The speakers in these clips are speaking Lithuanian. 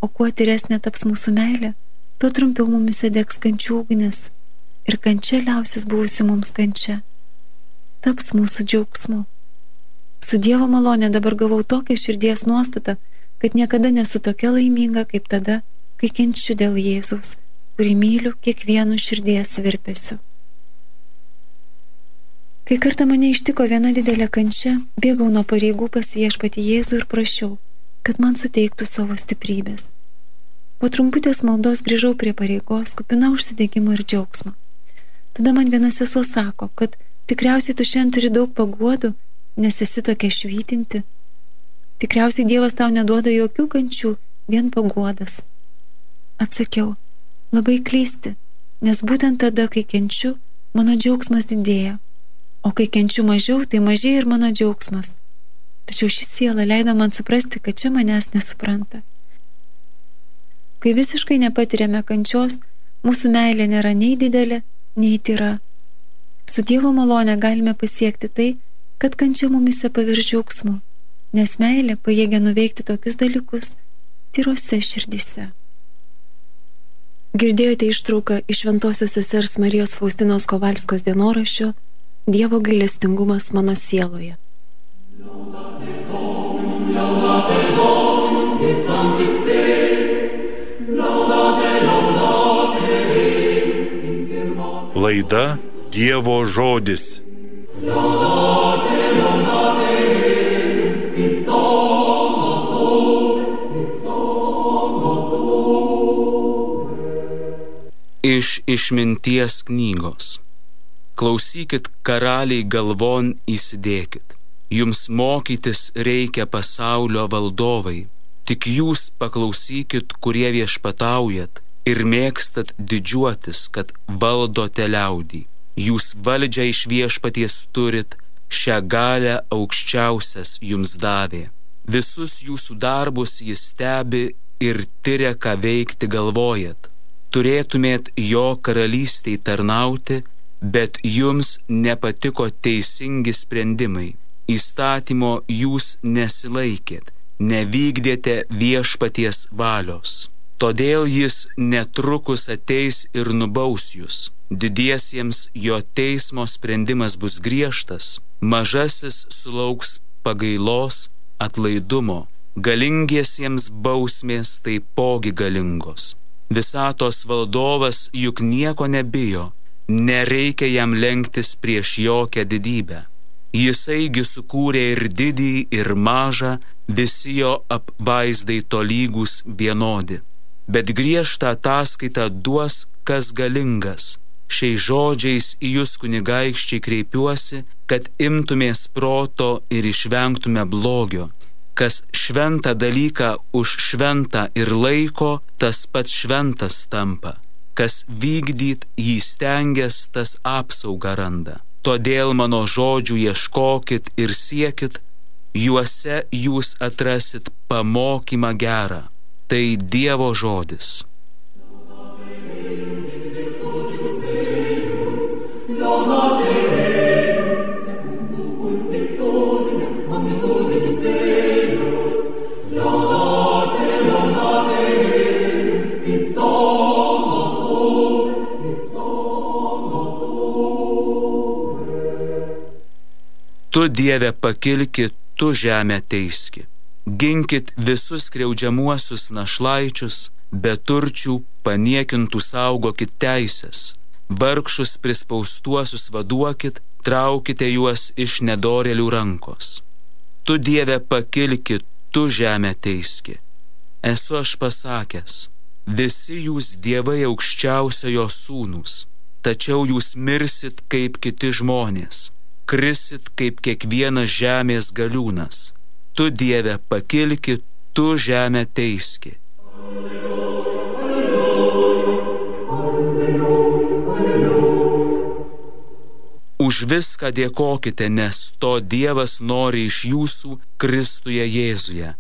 O kuo tyresnė taps mūsų meilė, tuo trumpiau mumise degs kančių ugnis ir kančia liausis buvusi mums kančia. Taps mūsų džiaugsmu. Su Dievo malonė dabar gavau tokią širdies nuostatą, kad niekada nesu tokia laiminga kaip tada, kai kenčiu dėl Jėzaus, kurį myliu kiekvienu širdies virpesiu. Kai kartą mane ištiko viena didelė kančia, bėgau nuo pareigų pas Viešpatį Jėzų ir prašiau, kad man suteiktų savo stiprybės. Po trumputės maldos grįžau prie pareigos, kupina užsidegimo ir džiaugsmo. Tada man viena sesuo sako, kad tikriausiai tu šiandien turi daug paguodų, nes esi tokia švytinti. Tikriausiai Dievas tau neduoda jokių kančių, vien paguodas. Atsakiau, labai klysti, nes būtent tada, kai kenčiu, mano džiaugsmas didėja, o kai kenčiu mažiau, tai mažėja ir mano džiaugsmas. Tačiau ši siela leido man suprasti, kad čia manęs nesupranta. Kai visiškai nepatiriame kančios, mūsų meilė nėra nei didelė, nei tyra. Su Dievo malone galime pasiekti tai, kad kančia mumise pavirs džiaugsmu, nes meilė pajėgia nuveikti tokius dalykus tyrose širdyse. Girdėjote ištrauką iš Šventosios sesers Marijos Faustinos Kovalskos dienoraščio Dievo gailestingumas mano sieloje. Laida Dievo žodis. Iš išminties knygos. Klausykit, karaliai, galvon įsidėkit. Jums mokytis reikia pasaulio valdovai. Tik jūs paklausykit, kurie viešpataujat ir mėgstat didžiuotis, kad valdote liaudį. Jūs valdžią iš viešpaties turit, šią galią aukščiausias jums davė. Visus jūsų darbus jis stebi ir tyria, ką veikti galvojat. Turėtumėt jo karalystei tarnauti, bet jums nepatiko teisingi sprendimai. Įstatymo jūs nesilaikėt, nevykdėte viešpaties valios. Todėl jis netrukus ateis ir nubaus jūs. Didiesiems jo teismo sprendimas bus griežtas, mažasis sulauks pagailos, atlaidumo, galingiesiems bausmės taipogi galingos. Visatos valdovas juk nieko nebijo, nereikia jam lenktis prieš jokią didybę. Jisaigi sukūrė ir didį, ir mažą, visi jo apvaizdai tolygus vienodi. Bet griežtą ataskaitą duos kas galingas. Šiais žodžiais į jūs kunigaikščiai kreipiuosi, kad imtumės proto ir išvengtume blogio. Kas šventą dalyką už šventą ir laiko, tas pats šventas tampa. Kas vykdyt jį stengias, tas apsaugą randa. Todėl mano žodžių ieškokit ir siekit, juose jūs atrasit pamokymą gerą. Tai Dievo žodis. Tu, Dieve, pakilki, tu žemę teiski. Ginkit visus skriaudžiamuosius našlaičius, beturčių paniekintų saugokit teisės. Vargšus prispaustuosius vaduokit, traukite juos iš nedorėlių rankos. Tu, Dieve, pakilki, tu žemę teiski. Esu aš pasakęs, visi jūs dievai aukščiausiojo sūnūs, tačiau jūs mirsit kaip kiti žmonės. Krisit kaip kiekvienas žemės galiūnas. Tu, Dieve, pakilki, tu žemę teiski. Už viską dėkokite, nes to Dievas nori iš jūsų Kristuje Jėzuje.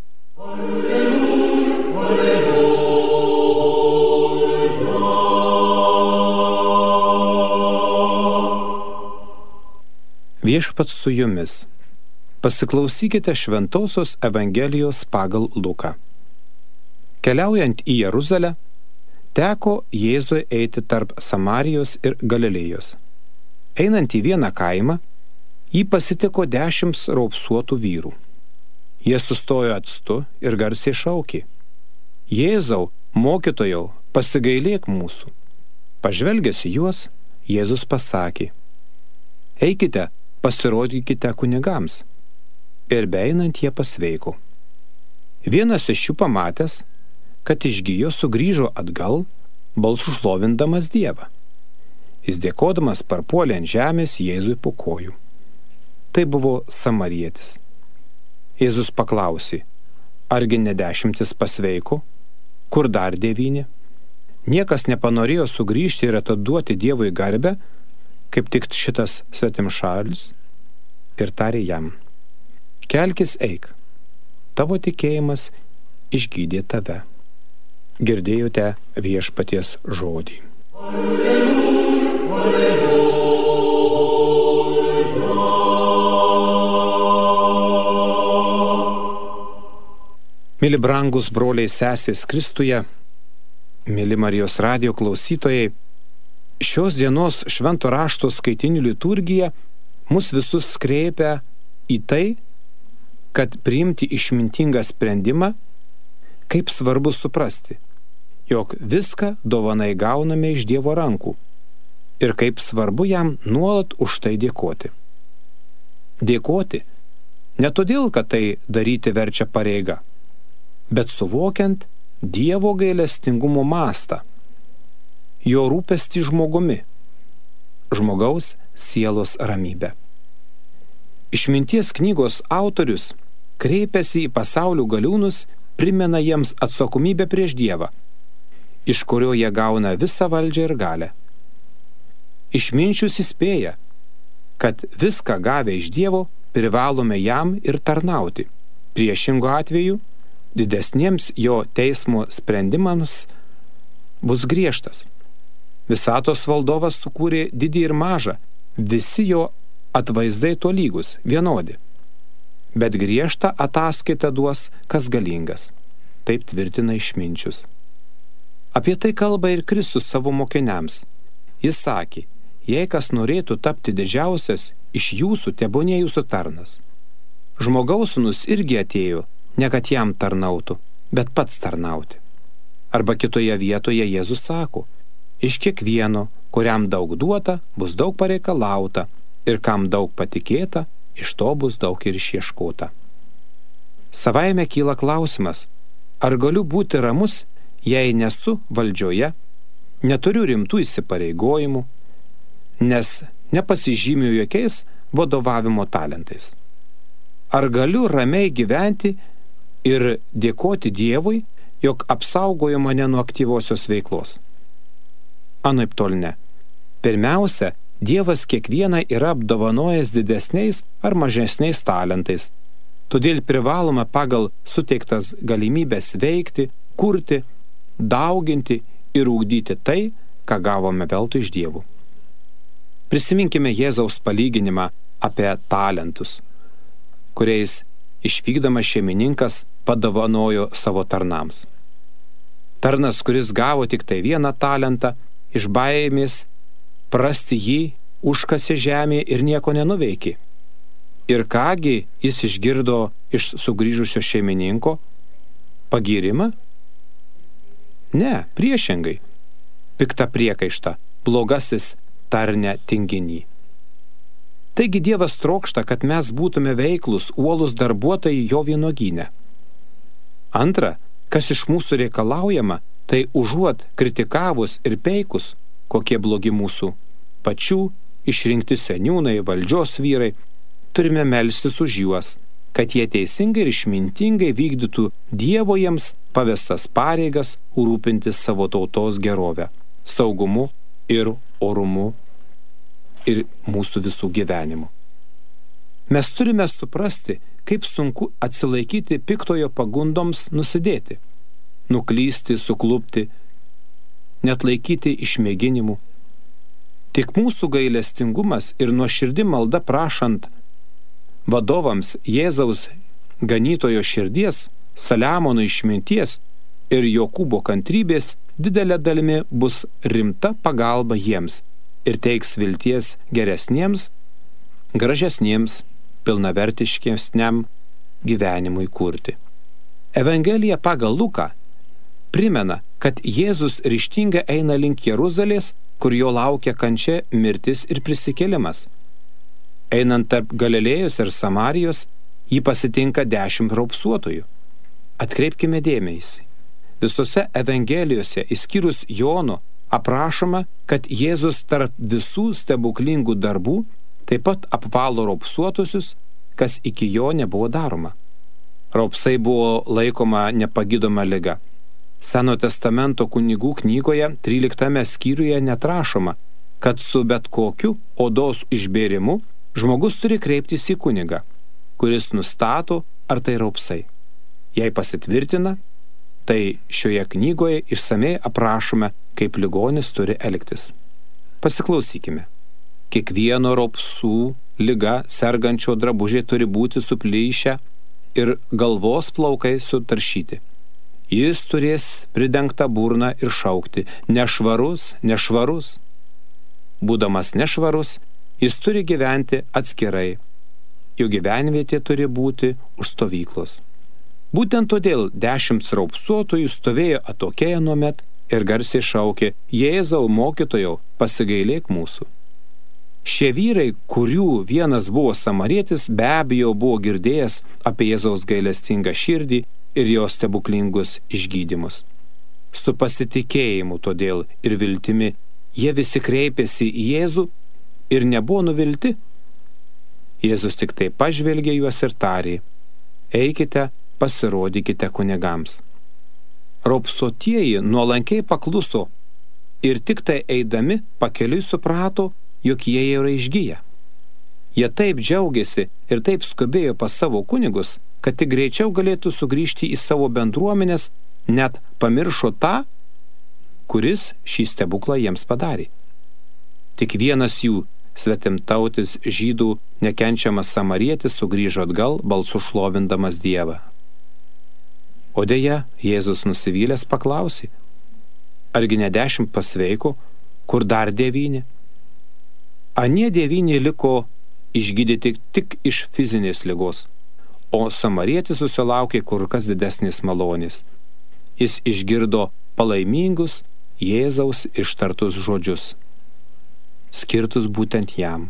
Viešpats su jumis. Pasiklausykite Šventosios Evangelijos pagal Luką. Keliaujant į Jeruzalę, teko Jėzui eiti tarp Samarijos ir Galilėjos. Einant į vieną kaimą, jį pasitiko 10 raupsuotų vyrų. Jie sustojo atstu ir garsiai šaukė: Jėzau, mokytojau, pasigailėk mūsų. Pažvelgęs į juos, Jėzus pasakė: Eikite, pasirodykite kunigams. Ir beeinant jie pasveiko. Vienas iš jų pamatęs, kad išgijo, sugrįžo atgal, balsu šlovindamas Dievą. Jis dėkodamas parpuolė ant žemės Jėzui po kojų. Tai buvo samarietis. Jėzus paklausė: Argi ne 10 pasveiko? Kur dar 9? Niekas nepanorėjo sugrįžti ir atiduoti Dievui garbę, kaip tik šitas svetimšalis, ir tarė jam: Kelkis, eik, tavo tikėjimas išgydė tave. Girdėjote viešpaties žodį. Mili brangus broliai sesės Kristuje, mili Marijos radijo klausytojai, šios dienos švento rašto skaitinių liturgija mus visus kreipia į tai, kad priimti išmintingą sprendimą, kaip svarbu suprasti, jog viską dovanai gauname iš Dievo rankų ir kaip svarbu jam nuolat už tai dėkoti. Dėkoti ne todėl, kad tai daryti verčia pareiga, bet suvokiant Dievo gailestingumo mastą, jo rūpestį žmogumi, žmogaus sielos ramybę. Išminties knygos autorius kreipiasi į pasaulio galiūnus, primena jiems atsakomybę prieš Dievą, iš kurio jie gauna visą valdžią ir galę. Išminčius įspėja, kad viską gavę iš Dievo privalome jam ir tarnauti. Priešingu atveju didesniems jo teismo sprendimams bus griežtas. Visatos valdovas sukūrė didį ir mažą, visi jo atvaizdai tolygus, vienodi. Bet griežtą ataskaitą duos kas galingas. Taip tvirtina išminčius. Apie tai kalba ir Kristus savo mokiniams. Jis sakė: Jei kas norėtų tapti didžiausias iš jūsų, tebūnie jūsų tarnas. Žmogaus sūnus irgi atėjo, ne kad jam tarnautų, bet pats tarnauti. Arba kitoje vietoje Jėzus sako: Iš kiekvieno, kuriam daug duota, bus daug pareikalauta, ir kam daug patikėta, iš to bus daug ir išieškota. Savaime kyla klausimas: ar galiu būti ramus, jei nesu valdžioje, neturiu rimtų įsipareigojimų, nes nepasižymiu jokiais vadovavimo talentais? Ar galiu ramiai gyventi ir dėkoti Dievui, jog apsaugojo mane nuo aktyviosios veiklos? Anaiptol ne. Pirmiausia, Dievas kiekvieną yra apdovanojęs didesniais ar mažesniais talentais, todėl privalome pagal suteiktas galimybės veikti, kurti, dauginti ir ugdyti tai, ką gavome veltui iš Dievų. Prisiminkime Jėzaus palyginimą apie talentus, kuriais išvykdamas šeimininkas padovanojo savo tarnams. Tarnas, kuris gavo tik tai 1 talentą, iš baimės prasti jį užkasė žemėje ir nieko nenuveikė. Ir kągi jis išgirdo iš sugrįžusio šeimininko? Pagyrimą? Ne, priešingai. Pikta priekaišta, blogasis tarne tinginį. Taigi Dievas trokšta, kad mes būtume veiklus, uolūs darbuotojai jo vynuogyne. Antra, kas iš mūsų reikalaujama, tai užuot kritikavus ir peikus, kokie blogi mūsų pačių išrinkti seniūnai, valdžios vyrai, turime melstis už juos, kad jie teisingai ir išmintingai vykdytų Dievo jiems pavestas pareigas rūpintis savo tautos gerovę, saugumu ir orumu ir mūsų visų gyvenimu. Mes turime suprasti, kaip sunku atsilaikyti piktojo pagundoms nusidėti, nuklysti, suklupti, net laikyti išmėginimų. Tik mūsų gailestingumas ir nuoširdi malda prašant vadovams Jėzaus ganytojo širdies, Saliamono išminties, ir Jokūbo kantrybės didelė dalimi bus rimta pagalba jiems ir teiks vilties geresniems, gražesniems, pilnavertiškesniam gyvenimui kurti. Evangelija pagal Luką primena, kad Jėzus ryžtingai eina link Jeruzalės, kur jo laukia kančia, mirtis ir prisikėlimas. Einant tarp Galilėjos ir Samarijos, jį pasitinka 10 raupsuotojų. Atkreipkime dėmesį. Visose Evangelijose, išskyrus Jono, aprašoma, kad Jėzus tarp visų stebuklingų darbų taip pat apvalo raupsuotusius, kas iki jo nebuvo daroma. Raupsai buvo laikoma nepagydoma liga. Seno testamento kunigų knygoje 13 skyriuje netrašoma, kad su bet kokiu odos išbėrimu žmogus turi kreiptis į kunigą, kuris nustato, ar tai raupsai. Jei pasitvirtina, tai šioje knygoje išsamei aprašome, kaip ligonis turi elgtis. Pasiklausykime. Kiekvieno raupsų liga sergančio drabužiai turi būti suplyšę ir galvos plaukai sutaršyti. Jis turės pridengtą burną ir šaukti: nešvarus, nešvarus. Būdamas nešvarus, jis turi gyventi atskirai. Jo gyvenvietė turi būti už stovyklos. Būtent todėl 10 raupsuotojų stovėjo atokėje nuomet ir garsiai šaukė: Jėzau, mokytojau, pasigailėk mūsų. Šie vyrai, kurių vienas buvo samarietis, be abejo buvo girdėjęs apie Jėzaus gailestingą širdį ir jo stebuklingus išgydymus. Su pasitikėjimu todėl ir viltimi jie visi kreipėsi į Jėzų ir nebuvo nuvilti. Jėzus tik tai pažvelgė juos ir tarė: eikite, pasirodykite kunigams. Raupsuotieji nuolankiai pakluso ir tik tai eidami pakeliui suprato, jog jie yra išgyję. Jie taip džiaugiasi ir taip skubėjo pas savo kunigus, kad tik greičiau galėtų sugrįžti į savo bendruomenės, net pamiršo tą, kuris šį stebuklą jiems padarė. Tik vienas jų, svetimtautis žydų nekenčiamas samarietis, sugrįžo atgal, balsu šlovindamas Dievą. O deja, Jėzus nusivylęs paklausė: argi ne 10 pasveiko, kur dar 9? Anie 9 liko išgydyti tik iš fizinės ligos, o samarietis susilaukė kur kas didesnės malonės. Jis išgirdo palaimingus Jėzaus ištartus žodžius, skirtus būtent jam: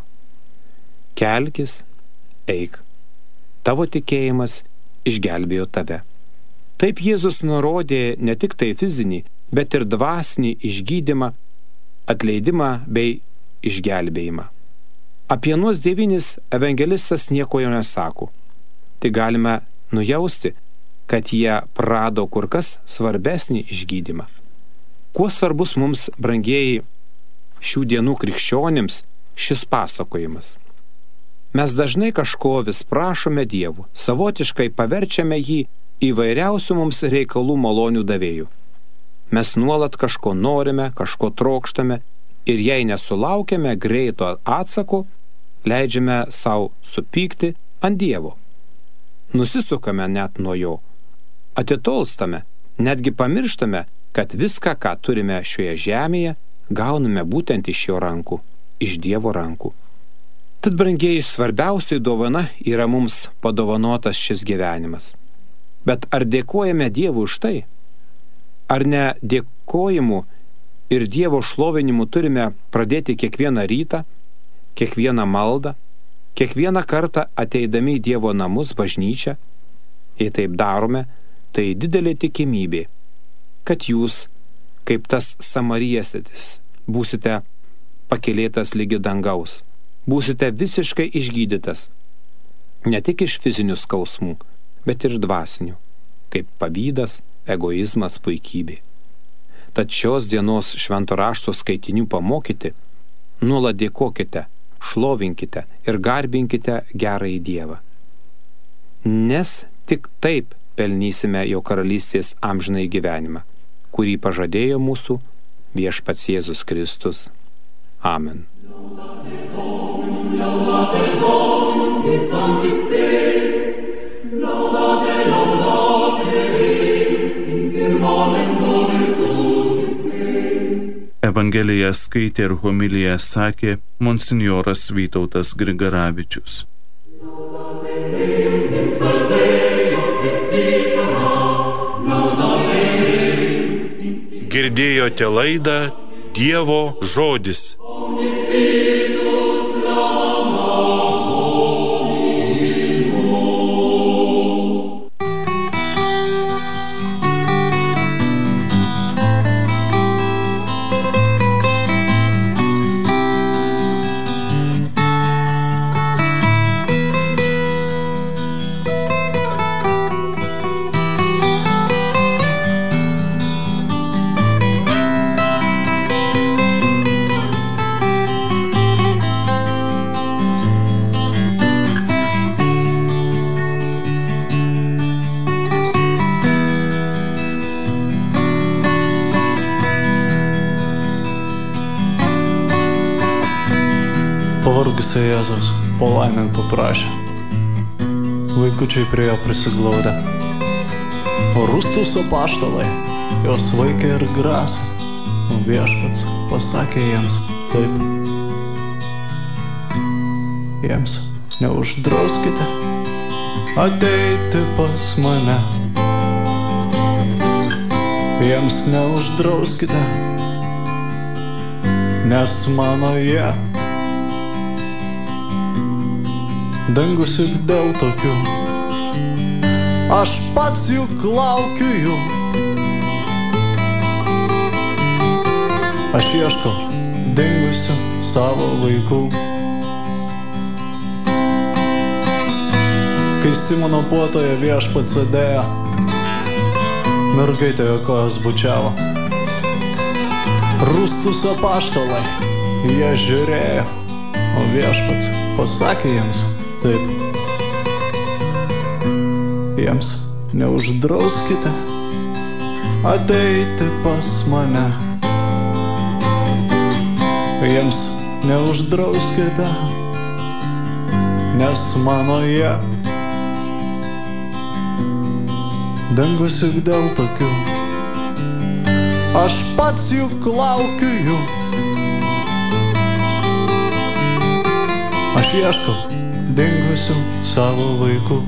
kelkis, eik, tavo tikėjimas išgelbėjo tave. Taip Jėzus nurodė ne tik tai fizinį, bet ir dvasinį išgydymą, atleidimą bei išgelbėjimą. Apie nuos 9 evangelistas nieko jau nesako. Tai galime nujausti, kad jie prarado kur kas svarbesnį išgydymą. Kuo svarbus mums, brangieji, šių dienų krikščionims šis pasakojimas? Mes dažnai kažko vis prašome Dievų, savotiškai paverčiame jį įvairiausių mums reikalų malonių davėjų. Mes nuolat kažko norime, kažko trokštame ir jei nesulaukiame greito atsako, leidžiame savo supykti ant Dievo. Nusisukame net nuo jo, atitolstame, netgi pamirštame, kad viską, ką turime šioje žemėje, gauname būtent iš jo rankų, iš Dievo rankų. Tad, brangieji, svarbiausiai dovana yra mums padovanotas šis gyvenimas. Bet ar dėkojame Dievui už tai? Ar ne dėkojimu ir Dievo šlovinimu turime pradėti kiekvieną rytą, kiekvieną maldą, kiekvieną kartą ateidami į Dievo namus, bažnyčią? Jei taip darome, tai didelė tikimybė, kad jūs, kaip tas samarietis, būsite pakylėtas lygi dangaus, būsite visiškai išgydytas, ne tik iš fizinių skausmų, bet ir dvasinių, kaip pavydas, egoizmas, puikybė. Tad šios dienos švento rašto skaitinių pamokyti, nuolat dėkokite, šlovinkite ir garbinkite gerąjį Dievą. Nes tik taip pelnysime jo karalystės amžinąjį gyvenimą, kurį pažadėjo mūsų viešpats Jėzus Kristus. Amen. Laudate, Evangeliją skaitė ir homiliją sakė monsinjoras Vytautas Grigaravičius. Girdėjote laidą Dievo žodis. Pavargusio Jėzaus palaimint paprašė. Vaikučiai prie jo prisiglaudę. O rūstūs apaštalai jos vaikė ir grasą. O viešpats pasakė jiems taip. Jiems neuždrauskite ateiti pas mane. Jiems neuždrauskite, nes mano jie. Dangus juk dėl tokių, aš pats juk laukiu jų. Aš ieškau dingusių savo vaikų. Kai Simono puotoje viešpats sėdėjo, mergaitė jo kojas bučiavo. Rūstūs apaštalai, jie žiūrėjo, o viešpats pasakė jiems taip. Jiems neuždrauskite ateiti pas mane. Jiems neuždrauskite, nes mano jie. Dangus juk dėl tokių, aš pats juk laukiu jų. Aš ieškau dingusių savo vaikų.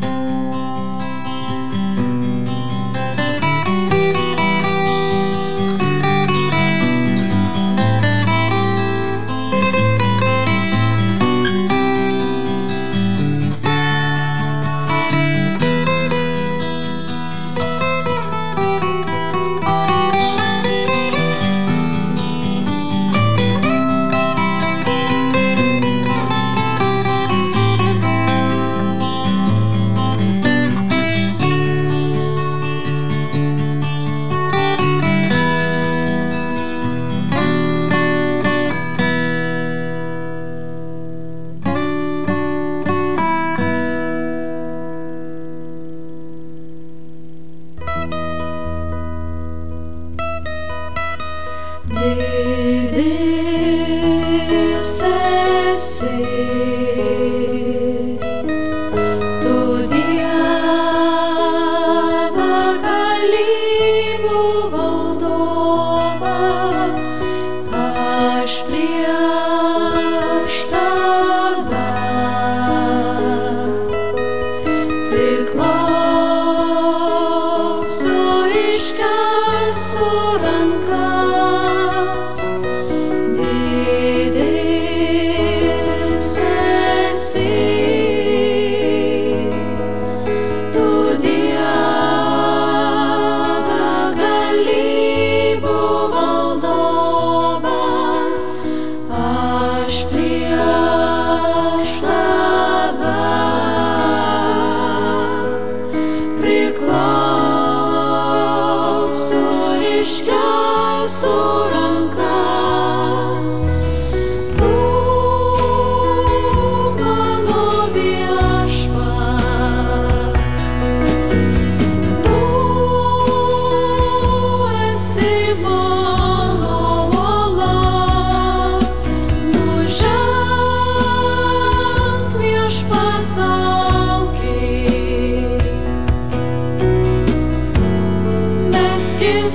Is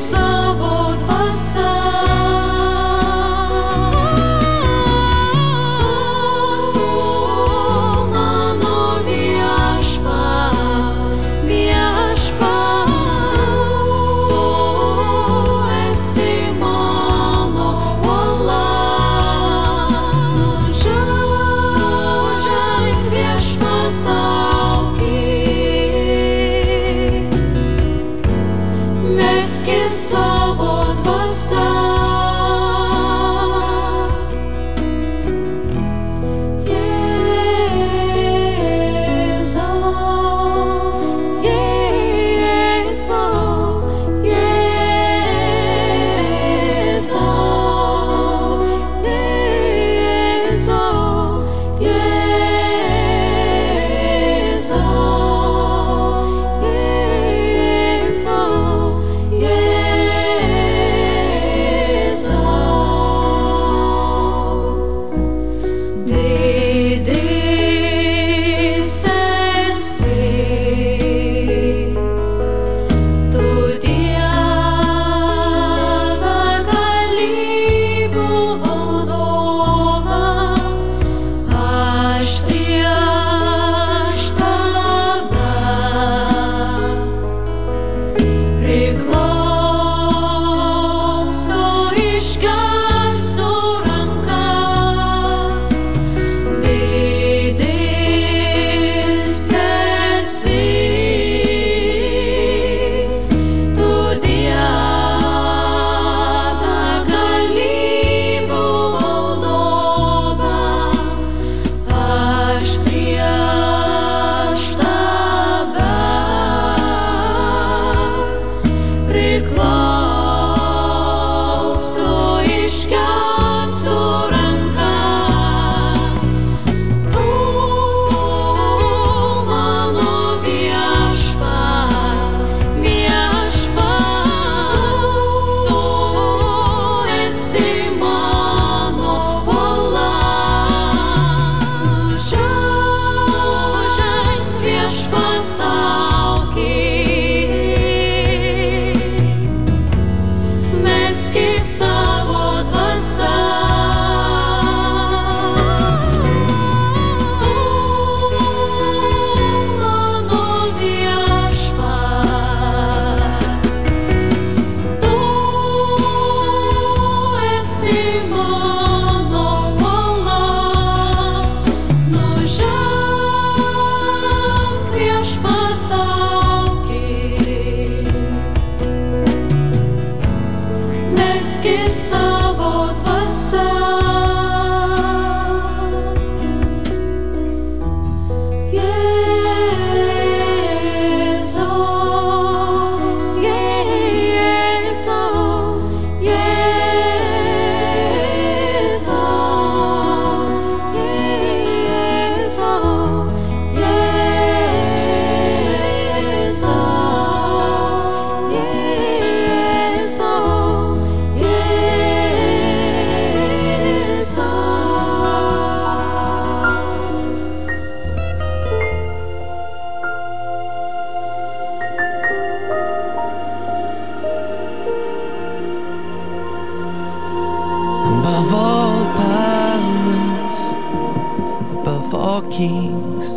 kings,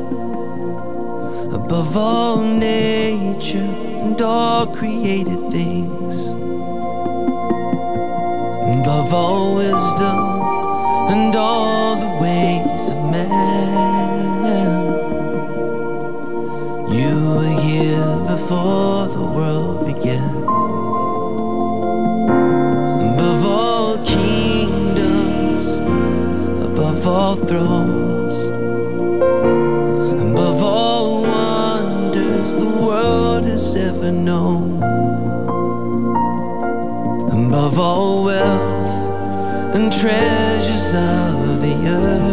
above all nature and all created things, above all wisdom and all the ways of man. You were here before the world began. Above all kingdoms, above all thrones, above all wonders the world has ever known, above all wealth and treasures of the earth,